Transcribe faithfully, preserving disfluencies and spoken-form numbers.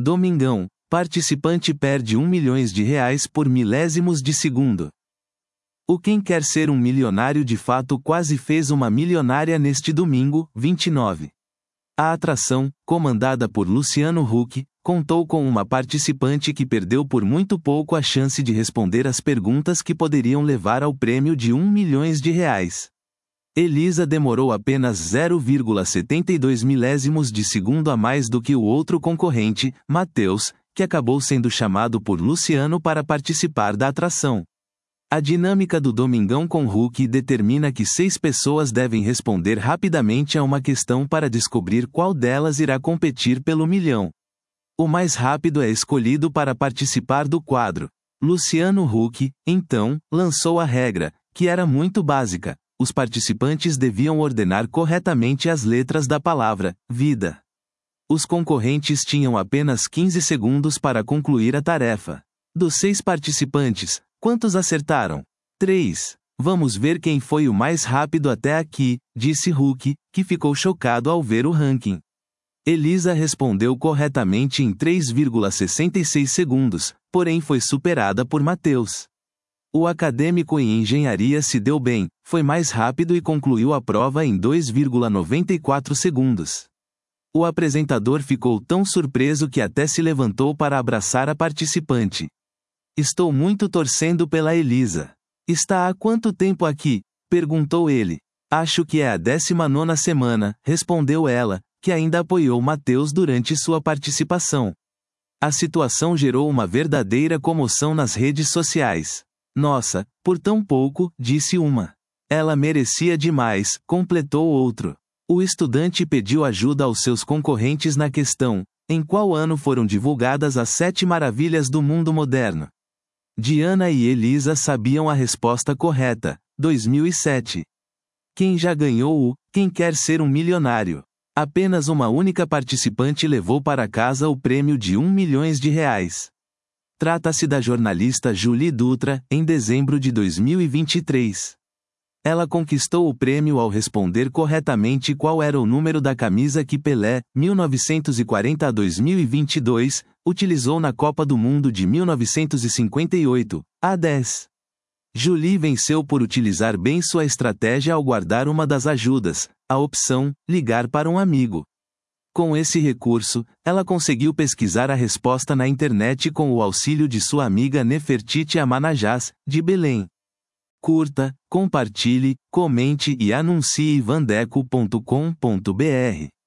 Domingão, participante perde um milhão de reais por milésimos de segundo. O Quem Quer Ser um Milionário de fato quase fez uma milionária neste domingo, vinte e nove. A atração, comandada por Luciano Huck, contou com uma participante que perdeu por muito pouco a chance de responder as perguntas que poderiam levar ao prêmio de um milhão de reais. Elisa demorou apenas zero vírgula setenta e dois milésimos de segundo a mais do que o outro concorrente, Matheus, que acabou sendo chamado por Luciano para participar da atração. A dinâmica do Domingão com Huck determina que seis pessoas devem responder rapidamente a uma questão para descobrir qual delas irá competir pelo milhão. O mais rápido é escolhido para participar do quadro. Luciano Huck, então, lançou a regra, que era muito básica. Os participantes deviam ordenar corretamente as letras da palavra vida. Os concorrentes tinham apenas quinze segundos para concluir a tarefa. Dos seis participantes, quantos acertaram? Três. Vamos ver quem foi o mais rápido até aqui, disse Huck, que ficou chocado ao ver o ranking. Elisa respondeu corretamente em três vírgula sessenta e seis segundos, porém foi superada por Matheus. O acadêmico em engenharia se deu bem, foi mais rápido e concluiu a prova em dois vírgula noventa e quatro segundos. O apresentador ficou tão surpreso que até se levantou para abraçar a participante. Estou muito torcendo pela Elisa. Está há quanto tempo aqui? Perguntou ele. Acho que é a décima nona semana, respondeu ela, que ainda apoiou Matheus durante sua participação. A situação gerou uma verdadeira comoção nas redes sociais. Nossa, por tão pouco, disse uma. Ela merecia demais, completou outro. O estudante pediu ajuda aos seus concorrentes na questão: em qual ano foram divulgadas as sete maravilhas do mundo moderno? Diana e Elisa sabiam a resposta correta, dois mil e sete. Quem já ganhou o Quem Quer Ser um Milionário? Apenas uma única participante levou para casa o prêmio de um milhão de reais. Trata-se da jornalista Julie Dutra, em dezembro de dois mil e vinte e três. Ela conquistou o prêmio ao responder corretamente qual era o número da camisa que Pelé, mil novecentos e quarenta a dois mil e vinte e dois, utilizou na Copa do Mundo de mil novecentos e cinquenta e oito, a dez. Julie venceu por utilizar bem sua estratégia ao guardar uma das ajudas, a opção, ligar para um amigo. Com esse recurso, ela conseguiu pesquisar a resposta na internet com o auxílio de sua amiga Nefertiti Amanajás, de Belém. Curta, compartilhe, comente e anuncie vandeco ponto com ponto br.